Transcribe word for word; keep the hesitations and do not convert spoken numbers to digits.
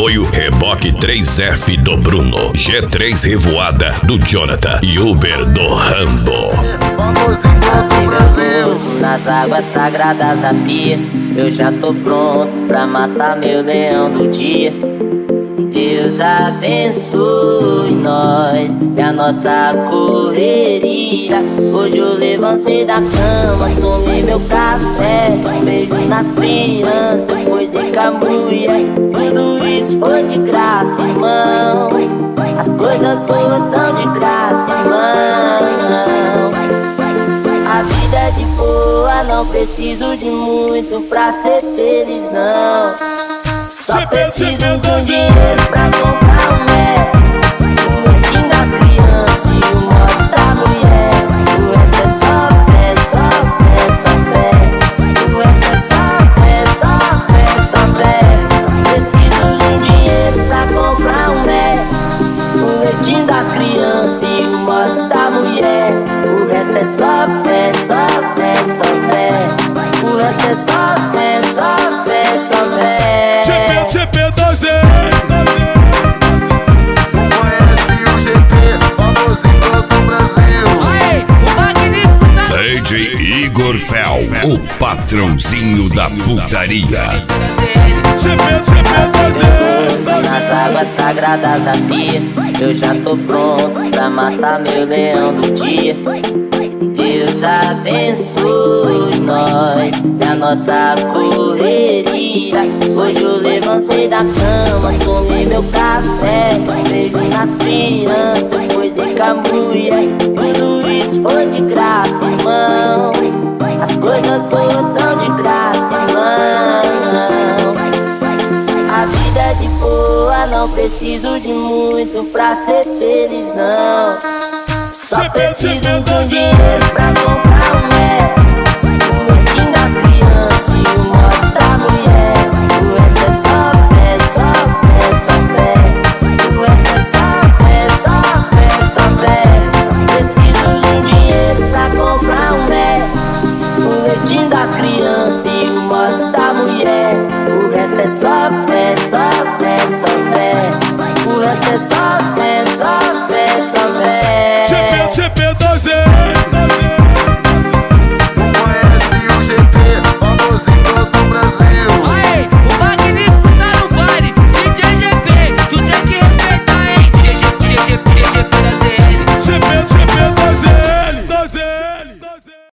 Apoio Reboque três F do Bruno, G três Revoada do Jonathan e Uber do Rambo. Vamos enquanto Brasil. Nas águas sagradas da pia, eu já tô pronto pra matar meu leão do dia. Deus abençoe nós e a nossa correria. Hoje eu levantei da cama, tomei meu café, beijo nas crianças, coisei com a mulher. Tudo isso foi de graça, irmão. As coisas boas são de graça, irmão. A vida é de boa, não preciso de muito pra ser feliz, não. Só preciso de um dinheiro pra comprar um Mac, o leitinho das crianças e o mods da mulher. O resto é só fé, só fé, só fé. O resto é só fé, só fé, só fé. Só preciso de um dinheiro pra comprar um Mac, o leitinho das crianças e o mods da mulher. O resto é só fé, só fé, só fé. O resto é só fé, só fé, só fé. G P doze. Conhece o G P, famosinho do Brasil. Aí, o magnífico da D J Igor Fel, o patrãozinho da putaria. G P, G P doze. Nas águas sagradas da pia, eu já tô pronto pra matar meu leão do dia. Deus abençoe nós e a nossa correria. Hoje eu levantei da cama, tomei meu café, beijo nas crianças, coisei com a mulher. Tudo isso foi de graça, irmão. As coisas boas são de graça, irmão. A vida é de boa, não preciso de muito pra ser feliz, não. Só preciso de um dinheiro